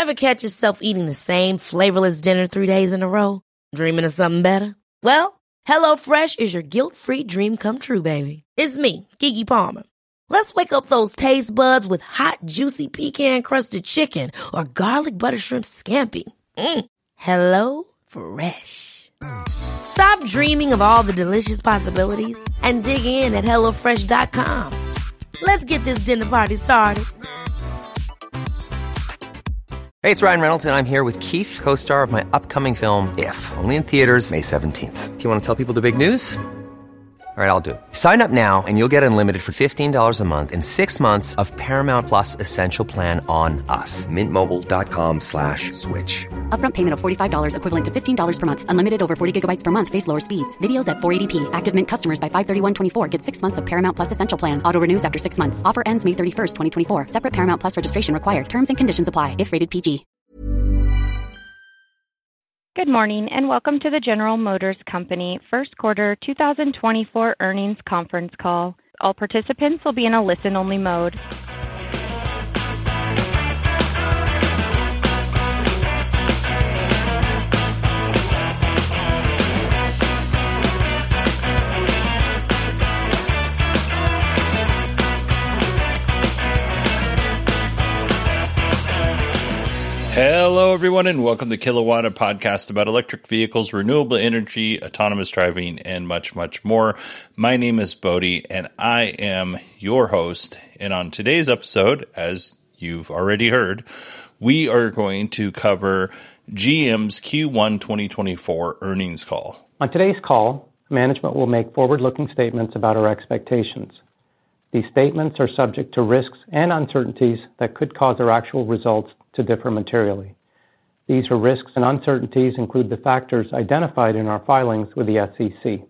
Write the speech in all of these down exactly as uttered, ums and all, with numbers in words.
Ever catch yourself eating the same flavorless dinner three days in a row? Dreaming of something better? Well, HelloFresh is your guilt-free dream come true, baby. It's me, Keke Palmer. Let's wake up those taste buds with hot, juicy pecan-crusted chicken or garlic butter shrimp scampi. Mm. Hello Fresh. Stop dreaming of all the delicious possibilities and dig in at hello fresh dot com. Let's get this dinner party started. Hey, it's Ryan Reynolds, and I'm here with Keith, co-star of my upcoming film, If, only in theaters May seventeenth. Do you want to tell people the big news? All right, I'll do it. Sign up now and you'll get unlimited for fifteen dollars a month and six months of Paramount Plus Essential Plan on us. Mint Mobile dot com slash switch. Upfront payment of forty-five dollars equivalent to fifteen dollars per month. Unlimited over forty gigabytes per month. Face lower speeds. Videos at four eighty p. Active Mint customers by five thirty-one twenty-four get six months of Paramount Plus Essential Plan. Auto renews after six months. Offer ends May thirty-first, twenty twenty-four. Separate Paramount Plus registration required. Terms and conditions apply if rated P G. Good morning and welcome to the General Motors Company First Quarter two thousand twenty-four Earnings Conference Call. All participants will be in a listen-only mode. Hello, everyone, and welcome to Kilowatt, a podcast about electric vehicles, renewable energy, autonomous driving, and much, much more. My name is Bodie, and I am your host. And on today's episode, as you've already heard, we are going to cover G M's Q one twenty twenty-four earnings call. On today's call, management will make forward-looking statements about our expectations. These statements are subject to risks and uncertainties that could cause our actual results to differ materially. These risks and uncertainties include the factors identified in our filings with the S E C.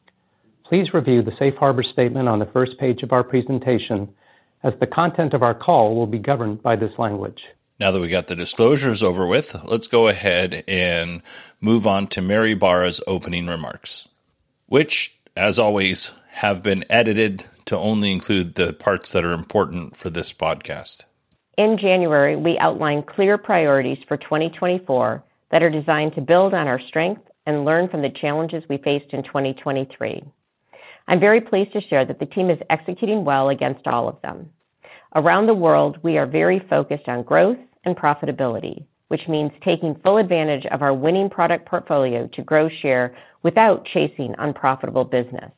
Please review the safe harbor statement on the first page of our presentation, as the content of our call will be governed by this language. Now that we got the disclosures over with, let's go ahead and move on to Mary Barra's opening remarks, which, as always, have been edited to only include the parts that are important for this podcast. In January, we outlined clear priorities for twenty twenty-four that are designed to build on our strength and learn from the challenges we faced in twenty twenty-three. I'm very pleased to share that the team is executing well against all of them. Around the world, we are very focused on growth and profitability, which means taking full advantage of our winning product portfolio to grow share without chasing unprofitable business.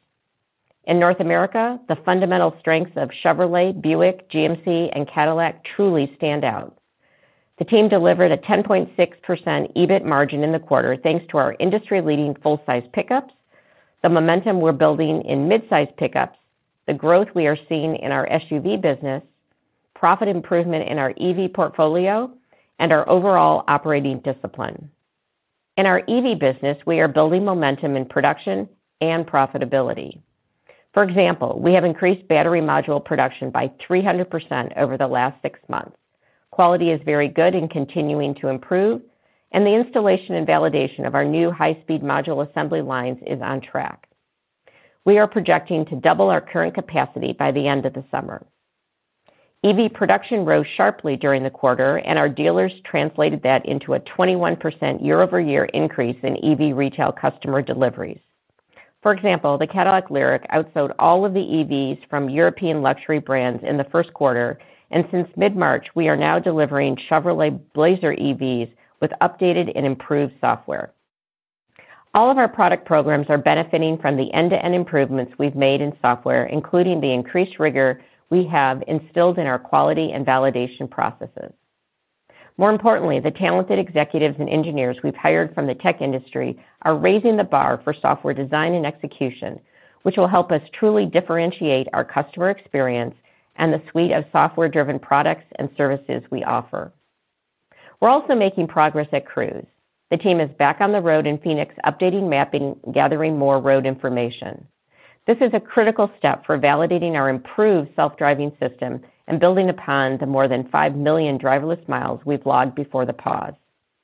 In North America, the fundamental strengths of Chevrolet, Buick, G M C, and Cadillac truly stand out. The team delivered a ten point six percent E B I T margin in the quarter thanks to our industry-leading full-size pickups, the momentum we're building in mid-size pickups, the growth we are seeing in our S U V business, profit improvement in our E V portfolio, and our overall operating discipline. In our E V business, we are building momentum in production and profitability. For example, we have increased battery module production by three hundred percent over the last six months. Quality is very good and continuing to improve, and the installation and validation of our new high-speed module assembly lines is on track. We are projecting to double our current capacity by the end of the summer. E V production rose sharply during the quarter, and our dealers translated that into a twenty-one percent year-over-year increase in E V retail customer deliveries. For example, the Cadillac Lyriq outsold all of the E Vs from European luxury brands in the first quarter, and since mid-March, we are now delivering Chevrolet Blazer E Vs with updated and improved software. All of our product programs are benefiting from the end-to-end improvements we've made in software, including the increased rigor we have instilled in our quality and validation processes. More importantly, the talented executives and engineers we've hired from the tech industry are raising the bar for software design and execution, which will help us truly differentiate our customer experience and the suite of software-driven products and services we offer. We're also making progress at Cruise. The team is back on the road in Phoenix, updating mapping, gathering more road information. This is a critical step for validating our improved self-driving system and building upon the more than five million driverless miles we've logged before the pause.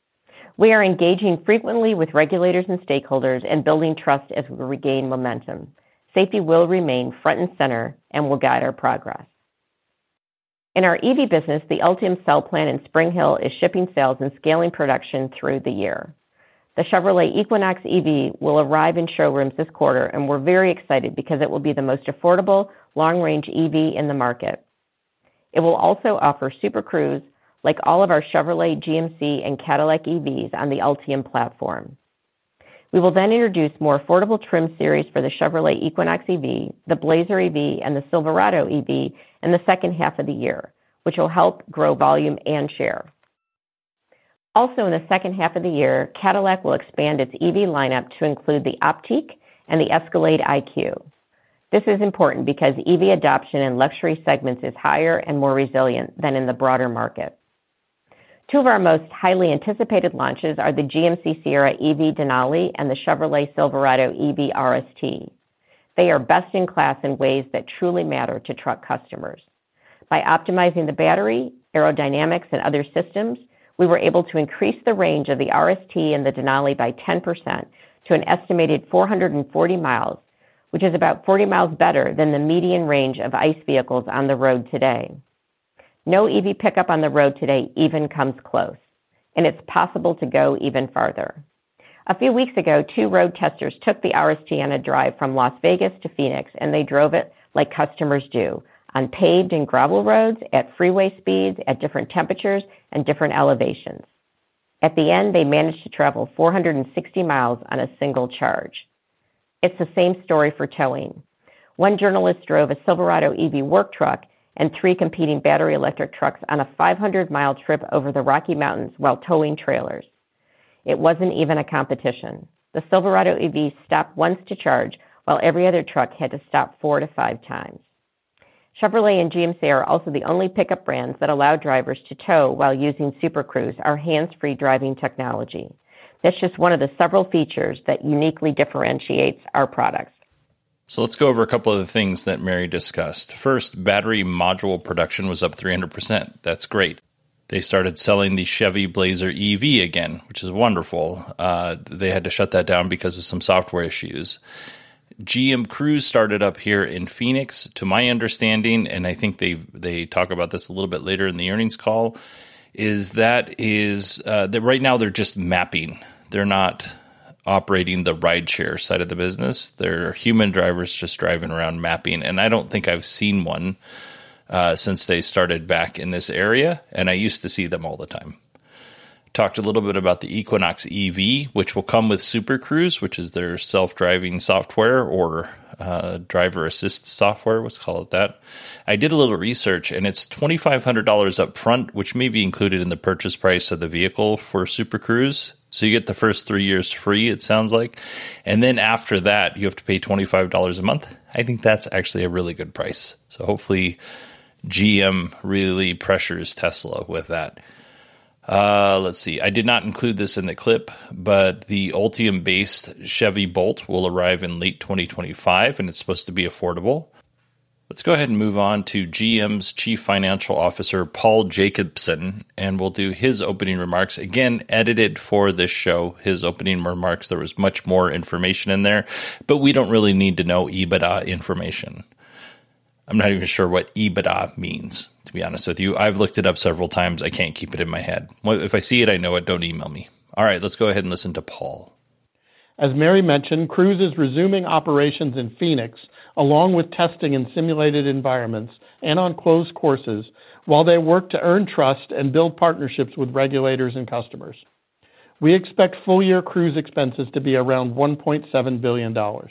We are engaging frequently with regulators and stakeholders and building trust as we regain momentum. Safety will remain front and center and will guide our progress. In our E V business, the Ultium cell plant in Spring Hill is shipping cells and scaling production through the year. The Chevrolet Equinox E V will arrive in showrooms this quarter, and we're very excited because it will be the most affordable long-range E V in the market. It will also offer Super Cruise like all of our Chevrolet, G M C, and Cadillac E Vs on the Ultium platform. We will then introduce more affordable trim series for the Chevrolet Equinox E V, the Blazer E V, and the Silverado E V in the second half of the year, which will help grow volume and share. Also in the second half of the year, Cadillac will expand its E V lineup to include the Optiq and the Escalade I Q. This is important because E V adoption in luxury segments is higher and more resilient than in the broader market. Two of our most highly anticipated launches are the G M C Sierra E V Denali and the Chevrolet Silverado E V R S T. They are best in class in ways that truly matter to truck customers. By optimizing the battery, aerodynamics, and other systems, we were able to increase the range of the R S T and the Denali by ten percent to an estimated four hundred forty miles, which is about forty miles better than the median range of ICE vehicles on the road today. No E V pickup on the road today even comes close, and it's possible to go even farther. A few weeks ago, two road testers took the R S T on a drive from Las Vegas to Phoenix, and they drove it like customers do, on paved and gravel roads, at freeway speeds, at different temperatures, and different elevations. At the end, they managed to travel four hundred sixty miles on a single charge. It's the same story for towing. One journalist drove a Silverado E V work truck and three competing battery electric trucks on a five hundred mile trip over the Rocky Mountains while towing trailers. It wasn't even a competition. The Silverado E V stopped once to charge, while every other truck had to stop four to five times. Chevrolet and G M C are also the only pickup brands that allow drivers to tow while using Super Cruise, our hands-free driving technology. That's just one of the several features that uniquely differentiates our products. So let's go over a couple of the things that Mary discussed. First, battery module production was up three hundred percent. That's great. They started selling the Chevy Blazer E V again, which is wonderful. Uh, they had to shut that down because of some software issues. G M Cruise started up here in Phoenix, to my understanding, and I think they they talk about this a little bit later in the earnings call, is that is uh, that right now they're just mapping. They're not operating the rideshare side of the business. They're human drivers just driving around mapping, and I don't think I've seen one uh, since they started back in this area, and I used to see them all the time. Talked a little bit about the Equinox E V, which will come with Super Cruise, which is their self-driving software or uh, driver assist software, let's call it that. I did a little research, and it's twenty-five hundred dollars up front, which may be included in the purchase price of the vehicle for Super Cruise. So you get the first three years free, it sounds like. And then after that, you have to pay twenty-five dollars a month. I think that's actually a really good price. So hopefully G M really pressures Tesla with that. Uh, let's see. I did not include this in the clip, but the Ultium-based Chevy Bolt will arrive in late twenty twenty-five, and it's supposed to be affordable. Let's go ahead and move on to G M's Chief Financial Officer, Paul Jacobson, and we'll do his opening remarks. Again, edited for this show, his opening remarks. There was much more information in there, but we don't really need to know EBITDA information. I'm not even sure what EBITDA means, to be honest with you. I've looked it up several times. I can't keep it in my head. If I see it, I know it. Don't email me. All right, let's go ahead and listen to Paul. As Mary mentioned, Cruise is resuming operations in Phoenix, along with testing in simulated environments and on closed courses, while they work to earn trust and build partnerships with regulators and customers. We expect full-year Cruise expenses to be around one point seven billion dollars.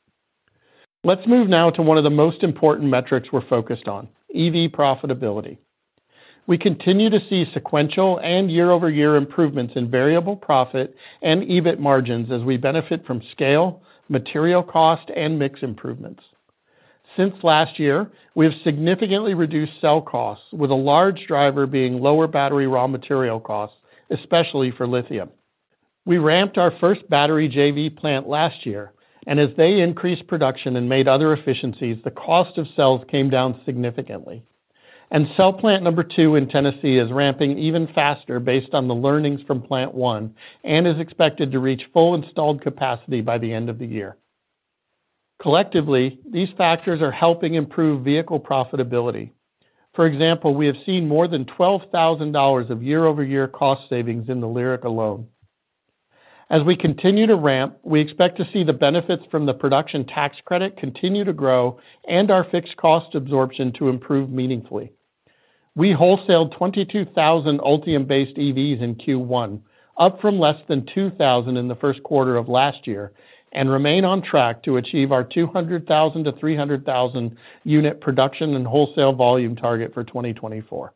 Let's move now to one of the most important metrics we're focused on, E V profitability. We continue to see sequential and year-over-year improvements in variable profit and E B I T margins as we benefit from scale, material cost, and mix improvements. Since last year, we have significantly reduced cell costs, with a large driver being lower battery raw material costs, especially for lithium. We ramped our first battery J V plant last year, and as they increased production and made other efficiencies, the cost of cells came down significantly. And cell plant number two in Tennessee is ramping even faster based on the learnings from plant one and is expected to reach full installed capacity by the end of the year. Collectively, these factors are helping improve vehicle profitability. For example, we have seen more than twelve thousand dollars of year-over-year cost savings in the Lyriq alone. As we continue to ramp, we expect to see the benefits from the production tax credit continue to grow and our fixed cost absorption to improve meaningfully. We wholesaled twenty-two thousand Ultium-based E Vs in Q one, up from less than two thousand in the first quarter of last year, and remain on track to achieve our two hundred thousand to three hundred thousand unit production and wholesale volume target for twenty twenty-four.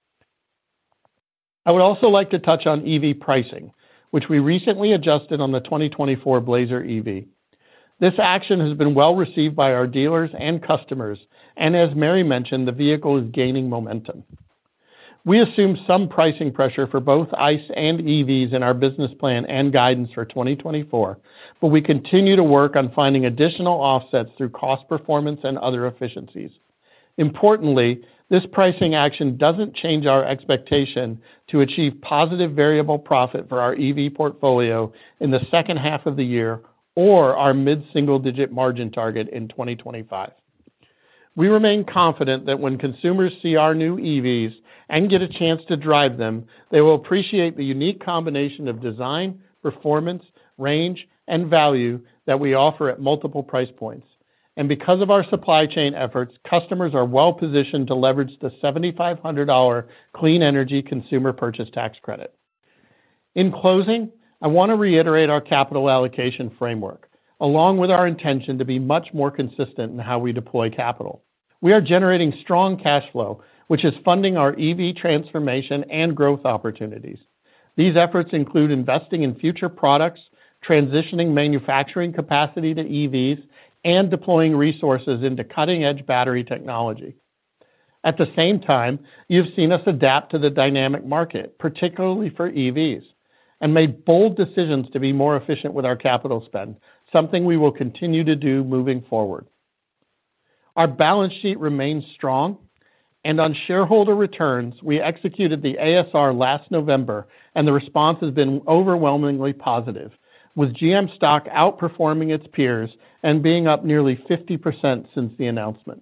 I would also like to touch on E V pricing, which we recently adjusted on the twenty twenty-four Blazer E V. This action has been well received by our dealers and customers, and as Mary mentioned, the vehicle is gaining momentum. We assume some pricing pressure for both ICE and E Vs in our business plan and guidance for twenty twenty-four, but we continue to work on finding additional offsets through cost performance and other efficiencies. Importantly, this pricing action doesn't change our expectation to achieve positive variable profit for our E V portfolio in the second half of the year or our mid-single-digit margin target in twenty twenty-five. We remain confident that when consumers see our new E Vs and get a chance to drive them, they will appreciate the unique combination of design, performance, range, and value that we offer at multiple price points. And because of our supply chain efforts, customers are well positioned to leverage the seven thousand five hundred dollars Clean Energy Consumer Purchase Tax Credit. In closing, I want to reiterate our capital allocation framework, along with our intention to be much more consistent in how we deploy capital. We are generating strong cash flow, which is funding our E V transformation and growth opportunities. These efforts include investing in future products, transitioning manufacturing capacity to E Vs, and deploying resources into cutting-edge battery technology. At the same time, you've seen us adapt to the dynamic market, particularly for E Vs, and made bold decisions to be more efficient with our capital spend, something we will continue to do moving forward. Our balance sheet remains strong, and on shareholder returns, we executed the A S R last November, and the response has been overwhelmingly positive, with G M stock outperforming its peers and being up nearly fifty percent since the announcement.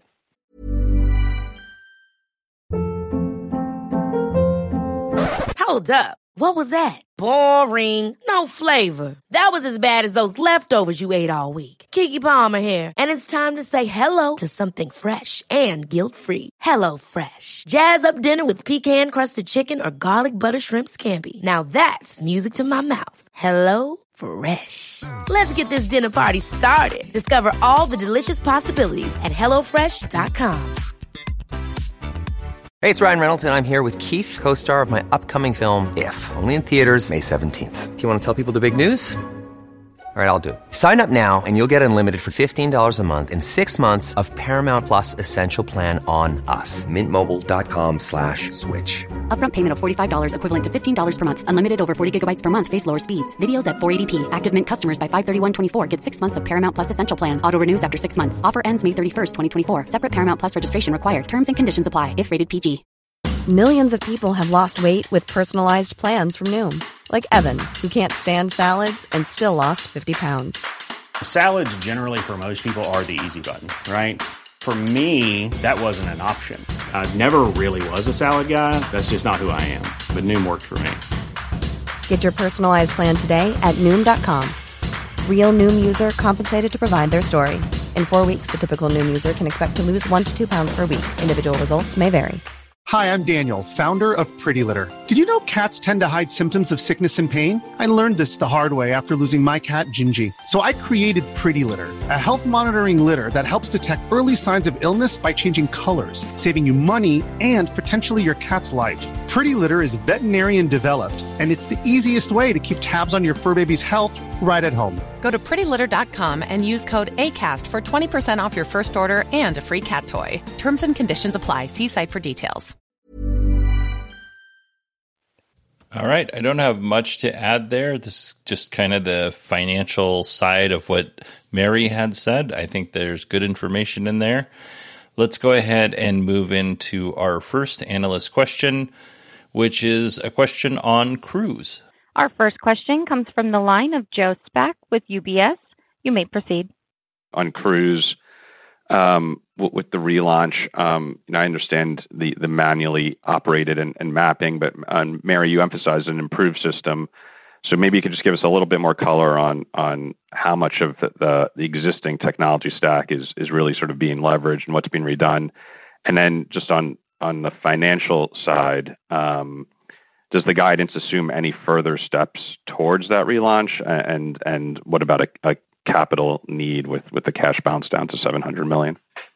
Hold up. What was that? Boring. No flavor. That was as bad as those leftovers you ate all week. Keke Palmer here, and it's time to say hello to something fresh and guilt-free. Hello Fresh. Jazz up dinner with pecan-crusted chicken or garlic butter shrimp scampi. Now that's music to my mouth. Hello Fresh. Let's get this dinner party started. Discover all the delicious possibilities at hello fresh dot com. Hey, it's Ryan Reynolds, and I'm here with Keith, co-star of my upcoming film, If, only in theaters May seventeenth. Do you want to tell people the big news? All right, I'll do it. Sign up now and you'll get unlimited for fifteen dollars a month and six months of Paramount Plus Essential Plan on us. Mint Mobile dot com slash switch. Upfront payment of forty-five dollars equivalent to fifteen dollars per month. Unlimited over forty gigabytes per month. Face lower speeds. Videos at four eighty p. Active Mint customers by five thirty-one twenty-four get six months of Paramount Plus Essential Plan. Auto renews after six months. Offer ends May thirty-first, twenty twenty-four. Separate Paramount Plus registration required. Terms and conditions apply if rated P G. Millions of people have lost weight with personalized plans from Noom. Like Evan, who can't stand salads and still lost fifty pounds. Salads generally for most people are the easy button, right? For me, that wasn't an option. I never really was a salad guy. That's just not who I am. But Noom worked for me. Get your personalized plan today at Noom dot com. Real Noom user compensated to provide their story. In four weeks, the typical Noom user can expect to lose one to two pounds per week. Individual results may vary. Hi, I'm Daniel, founder of Pretty Litter. Did you know cats tend to hide symptoms of sickness and pain? I learned this the hard way after losing my cat, Gingy. So I created Pretty Litter, a health monitoring litter that helps detect early signs of illness by changing colors, saving you money and potentially your cat's life. Pretty Litter is veterinarian developed, and it's the easiest way to keep tabs on your fur baby's health right at home. Go to pretty litter dot com and use code ACAST for twenty percent off your first order and a free cat toy. Terms and conditions apply. See site for details. All right. I don't have much to add there. This is just kind of the financial side of what Mary had said. I think there's good information in there. Let's go ahead and move into our first analyst question, which is a question on Cruise. Our first question comes from the line of Joe Spak with U B S. You may proceed. On Cruise, um, w- with the relaunch. Um, you know, I understand the, the manually operated and, and mapping, but um, Mary, you emphasized an improved system. So maybe you could just give us a little bit more color on on how much of the, the, the existing technology stack is is really sort of being leveraged and what's being redone. And then just on, on the financial side, um, does the guidance assume any further steps towards that relaunch? And and what about a, a capital need with, with the cash balance down to seven hundred million dollars?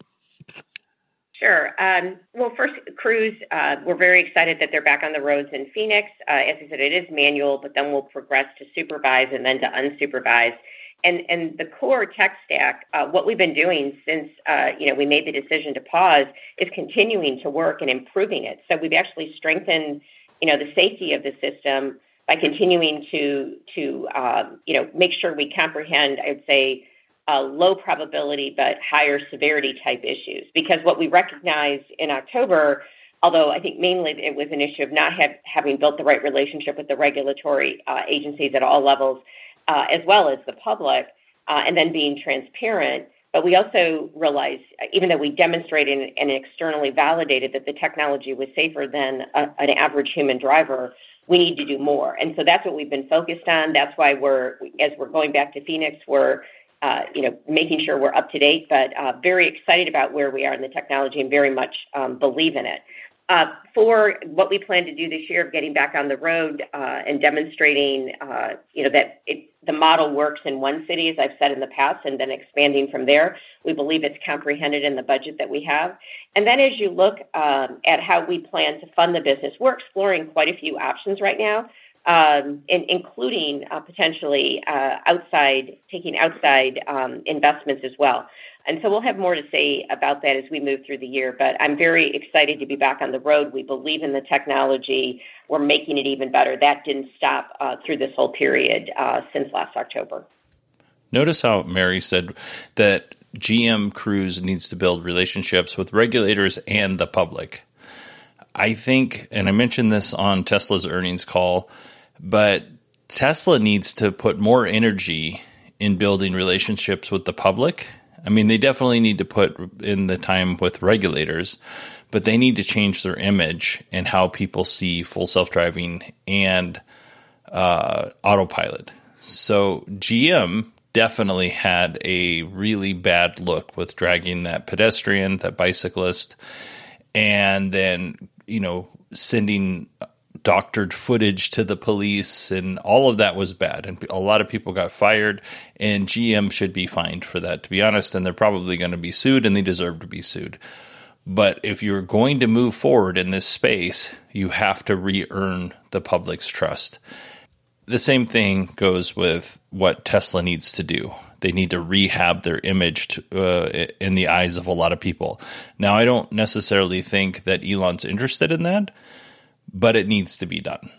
Sure. Um, well, first, Cruise, uh, we're very excited that they're back on the roads in Phoenix. Uh, as I said, it is manual, but then we'll progress to supervised and then to unsupervised. And and the core tech stack, uh, what we've been doing since uh, you know we made the decision to pause is continuing to work and improving it. So we've actually strengthened you know the safety of the system by continuing to to um, you know make sure we comprehend, I would say, Uh, low probability but higher severity type issues. Because what we recognized in October, although I think mainly it was an issue of not have, having built the right relationship with the regulatory uh, agencies at all levels, uh, as well as the public, uh, and then being transparent. But we also realized, even though we demonstrated and externally validated that the technology was safer than a, an average human driver, we need to do more. And so that's what we've been focused on. That's why we're, as we're going back to Phoenix, we're Uh, you know, making sure we're up to date, but uh, very excited about where we are in the technology and very much um, believe in it. Uh, for what we plan to do this year of getting back on the road uh, and demonstrating, uh, you know, that it, the model works in one city, as I've said in the past, and then expanding from there, we believe it's comprehended in the budget that we have. And then as you look um, at how we plan to fund the business, we're exploring quite a few options right now. Um, in, including uh, potentially uh, outside, taking outside um, investments as well. And so we'll have more to say about that as we move through the year. But I'm very excited to be back on the road. We believe in the technology. We're making it even better. That didn't stop uh, through this whole period uh, since last October. Notice how Mary said that G M Cruise needs to build relationships with regulators and the public. I think, and I mentioned this on Tesla's earnings call, but Tesla needs to put more energy in building relationships with the public. I mean, they definitely need to put in the time with regulators, but they need to change their image and how people see full self-driving and uh, autopilot. So G M definitely had a really bad look with dragging that pedestrian, that bicyclist, and then, you know, sending doctored footage to the police, and all of that was bad. And a lot of people got fired, and G M should be fined for that, to be honest, and they're probably going to be sued, and they deserve to be sued. But if you're going to move forward in this space, you have to re-earn the public's trust. The same thing goes with what Tesla needs to do. They need to rehab their image to, uh, in the eyes of a lot of people. Now, I don't necessarily think that Elon's interested in that, but it needs to be done.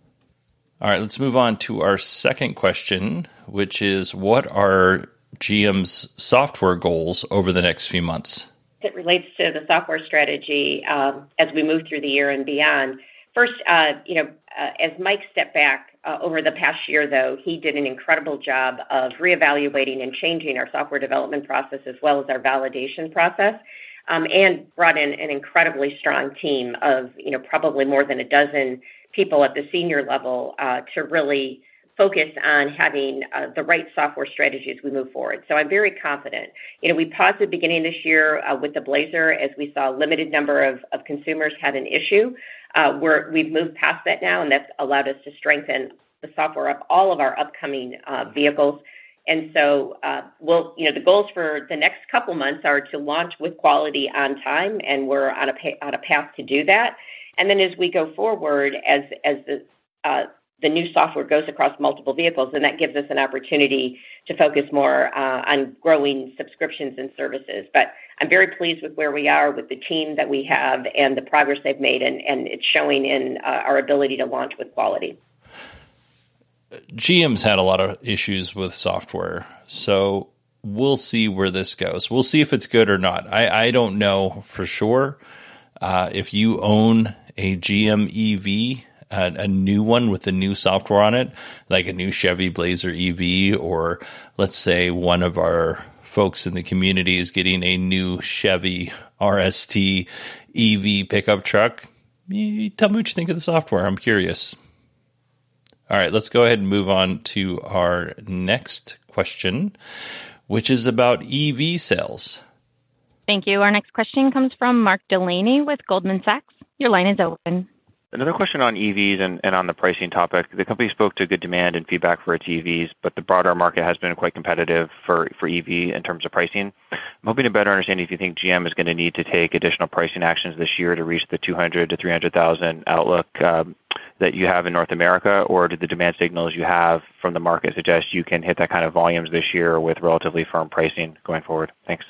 All right, let's move on to our second question, which is, what are G M's software goals over the next few months? It relates to the software strategy um, as we move through the year and beyond. First, uh, you know, uh, as Mike stepped back uh, over the past year, though, he did an incredible job of reevaluating and changing our software development process as well as our validation process. Um, and brought in an incredibly strong team of, you know, probably more than a dozen people at the senior level uh, to really focus on having uh, the right software strategy as we move forward. So I'm very confident. You know, we paused at the beginning of this year uh, with the Blazer as we saw a limited number of, of consumers had an issue. Uh, we're, we've moved past that now, and that's allowed us to strengthen the software of all of our upcoming uh, vehicles. And so, uh, we'll, you know, the goals for the next couple months are to launch with quality on time, and we're on a pa- on a path to do that. And then as we go forward, as as the uh, the new software goes across multiple vehicles, then that gives us an opportunity to focus more uh, on growing subscriptions and services. But I'm very pleased with where we are with the team that we have and the progress they've made, and, and it's showing in uh, our ability to launch with quality. G M's had a lot of issues with software, so we'll see where this goes. We'll see if it's good or not. I, I don't know for sure. Uh, if you own a G M E V, a, a new one with the new software on it, like a new Chevy Blazer E V, or let's say one of our folks in the community is getting a new Chevy R S T E V pickup truck. You tell me what you think of the software. I'm curious. All right, let's go ahead and move on to our next question, which is about E V sales. Thank you. Our next question comes from Mark Delaney with Goldman Sachs. Your line is open. Another question on E Vs and, and on the pricing topic. The company spoke to good demand and feedback for its E Vs, but the broader market has been quite competitive for, for E V in terms of pricing. I'm hoping to better understand if you think G M is going to need to take additional pricing actions this year to reach the two hundred to three hundred thousand outlook um, that you have in North America, or do the demand signals you have from the market suggest you can hit that kind of volumes this year with relatively firm pricing going forward? Thanks.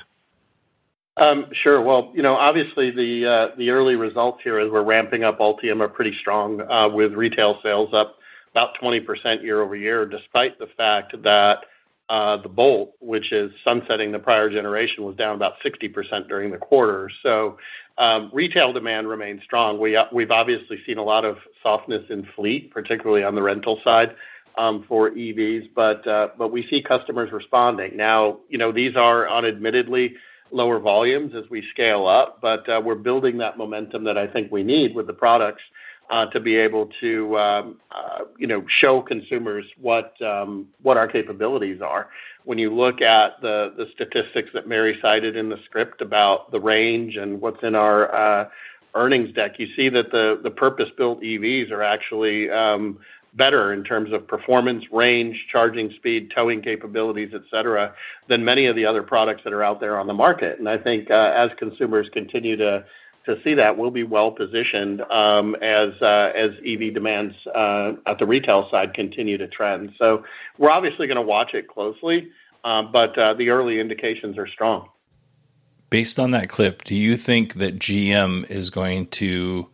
Um, sure. Well, you know, obviously the uh, the early results here as we're ramping up Ultium are pretty strong, uh, with retail sales up about twenty percent year over year, despite the fact that uh, the Bolt, which is sunsetting the prior generation, was down about sixty percent during the quarter. So um, retail demand remains strong. We, uh, we've obviously seen a lot of softness in fleet, particularly on the rental side um, for E Vs, but uh, but we see customers responding. Now, you know, these are unadmittedly lower volumes as we scale up, but uh, we're building that momentum that I think we need with the products uh, to be able to, um, uh, you know, show consumers what um, what our capabilities are. When you look at the the statistics that Mary cited in the script about the range and what's in our uh, earnings deck, you see that the the purpose-built E Vs are actually um, better in terms of performance, range, charging speed, towing capabilities, et cetera, than many of the other products that are out there on the market. And I think uh, as consumers continue to to see that, we'll be well positioned um, as uh, as E V demands uh, at the retail side continue to trend. So we're obviously going to watch it closely, uh, but uh, the early indications are strong. Based on that clip, do you think that G M is going to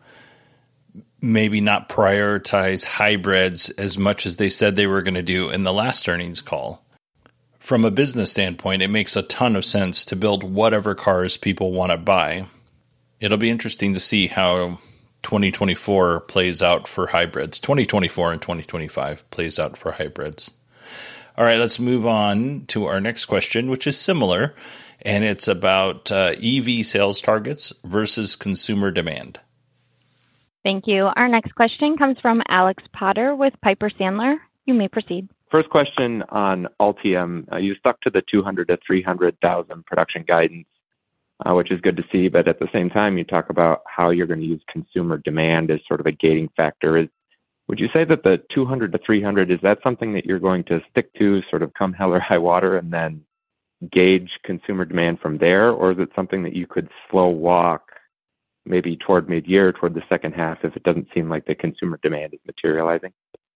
maybe not prioritize hybrids as much as they said they were going to do in the last earnings call? From a business standpoint, it makes a ton of sense to build whatever cars people want to buy. It'll be interesting to see how twenty twenty-four plays out for hybrids. twenty twenty-four and twenty twenty-five plays out for hybrids. All right, let's move on to our next question, which is similar, and it's about uh, E V sales targets versus consumer demand. Thank you. Our next question comes from Alex Potter with Piper Sandler. You may proceed. First question on Ultium. Uh, you stuck to the two hundred to three hundred thousand production guidance, uh, which is good to see. But at the same time, you talk about how you're going to use consumer demand as sort of a gating factor. Is, would you say that the two hundred to three hundred, is that something that you're going to stick to sort of come hell or high water and then gauge consumer demand from there? Or is it something that you could slow walk maybe toward mid-year, toward the second half, if it doesn't seem like the consumer demand is materializing?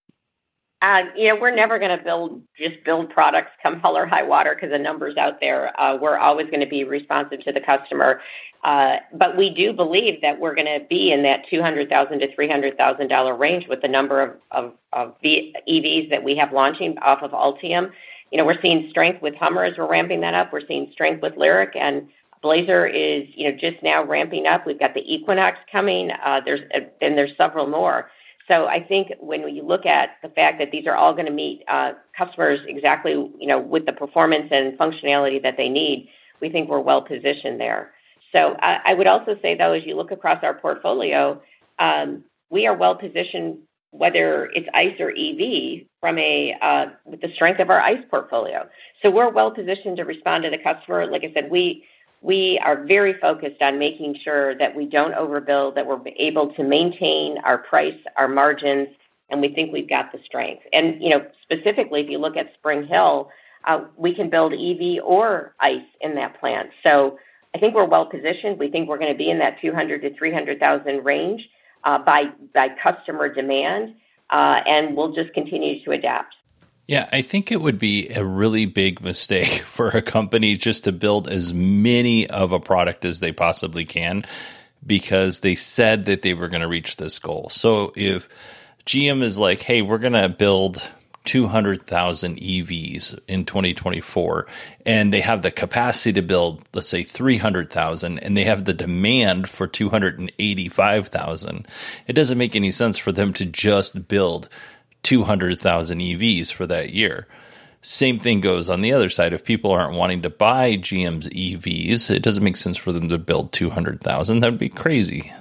Uh, you know, we're never going to build just build products come hell or high water because the numbers out there. Uh, we're always going to be responsive to the customer. Uh, but we do believe that we're going to be in that two hundred thousand dollars to three hundred thousand dollars range with the number of, of, of E Vs that we have launching off of Ultium. You know, we're seeing strength with Hummer as we're ramping that up. We're seeing strength with Lyriq, and Blazer is, you know, just now ramping up. We've got the Equinox coming. Uh, there's and there's several more. So I think when you look at the fact that these are all going to meet uh, customers exactly, you know, with the performance and functionality that they need, we think we're well positioned there. So I, I would also say, though, as you look across our portfolio, um, we are well positioned, whether it's ICE or E V, from a uh, with the strength of our ICE portfolio. So we're well positioned to respond to the customer. Like I said, we. We are very focused on making sure that we don't overbuild, that we're able to maintain our price, our margins, and we think we've got the strength. And, you know, specifically, if you look at Spring Hill, uh, we can build E V or ICE in that plant. So I think we're well positioned. We think we're going to be in that two hundred to three hundred thousand range uh, by, by customer demand, uh, and we'll just continue to adapt. Yeah, I think it would be a really big mistake for a company just to build as many of a product as they possibly can because they said that they were going to reach this goal. So if G M is like, hey, we're going to build two hundred thousand E Vs in twenty twenty-four, and they have the capacity to build, let's say, three hundred thousand, and they have the demand for two hundred eighty-five thousand, it doesn't make any sense for them to just build two hundred thousand E Vs for that year. Same thing goes on the other side. If people aren't wanting to buy G M's E Vs, it doesn't make sense for them to build two hundred thousand. That would be crazy.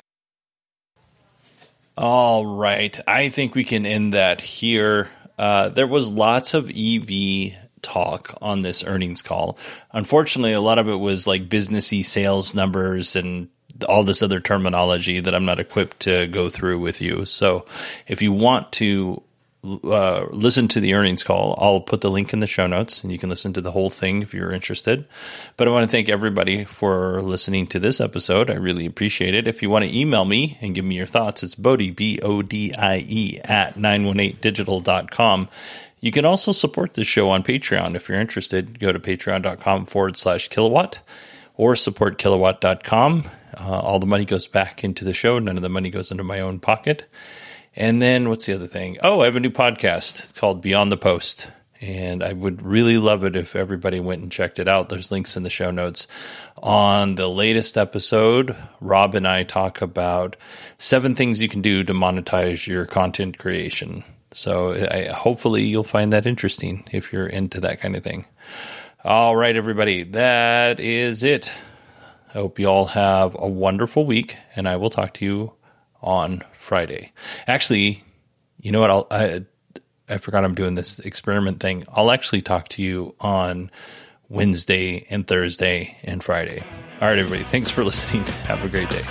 All right. I think we can end that here. Uh, there was lots of E V talk on this earnings call. Unfortunately, a lot of it was like businessy sales numbers and all this other terminology that I'm not equipped to go through with you. So if you want to uh, listen to the earnings call, I'll put the link in the show notes and you can listen to the whole thing if you're interested. But I want to thank everybody for listening to this episode. I really appreciate it. If you want to email me and give me your thoughts, it's Bodie, B O D I E, at nine one eight digital dot com. You can also support the show on Patreon. If you're interested, go to patreon.com forward slash kilowatt or support kilowatt dot com. Uh, all the money goes back into the show. None of the money goes into my own pocket. And then what's the other thing? Oh, I have a new podcast. It's called Beyond the Post. And I would really love it if everybody went and checked it out. There's links in the show notes. On the latest episode, Rob and I talk about seven things you can do to monetize your content creation. So I, hopefully you'll find that interesting if you're into that kind of thing. All right, everybody, that is it. I hope you all have a wonderful week, and I will talk to you on Friday. Actually, you know what? I'll, I I forgot I'm doing this experiment thing. I'll actually talk to you on Wednesday and Thursday and Friday. All right, everybody. Thanks for listening. Have a great day.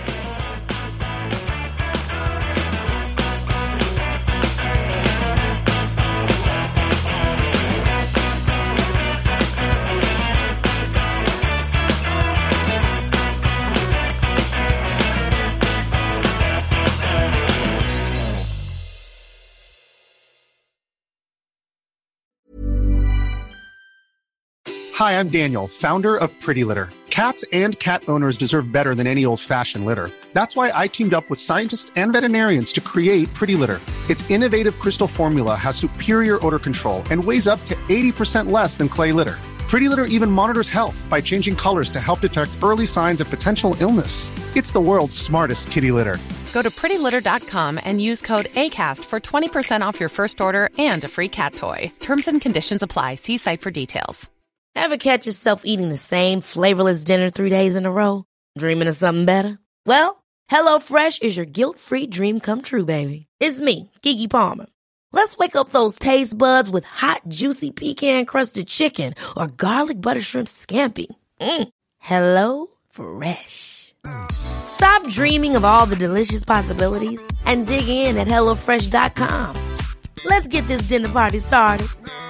Hi, I'm Daniel, founder of Pretty Litter. Cats and cat owners deserve better than any old-fashioned litter. That's why I teamed up with scientists and veterinarians to create Pretty Litter. Its innovative crystal formula has superior odor control and weighs up to eighty percent less than clay litter. Pretty Litter even monitors health by changing colors to help detect early signs of potential illness. It's the world's smartest kitty litter. Go to pretty litter dot com and use code ACAST for twenty percent off your first order and a free cat toy. Terms and conditions apply. See site for details. Ever catch yourself eating the same flavorless dinner three days in a row? Dreaming of something better? Well, HelloFresh is your guilt-free dream come true, baby. It's me, Keke Palmer. Let's wake up those taste buds with hot, juicy pecan-crusted chicken or garlic butter shrimp scampi. Mm. Hello Fresh. Stop dreaming of all the delicious possibilities and dig in at hello fresh dot com. Let's get this dinner party started.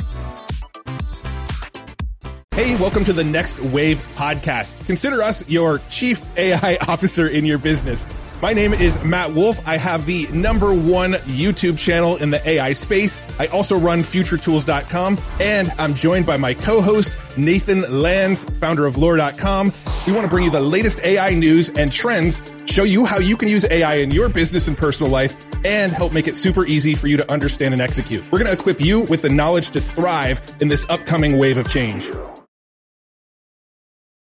Hey, welcome to the Next Wave podcast. Consider us your chief A I officer in your business. My name is Matt Wolf. I have the number one YouTube channel in the A I space. I also run future tools dot com, and I'm joined by my co-host, Nathan Lands, founder of lore dot com. We want to bring you the latest A I news and trends, show you how you can use A I in your business and personal life, and help make it super easy for you to understand and execute. We're going to equip you with the knowledge to thrive in this upcoming wave of change.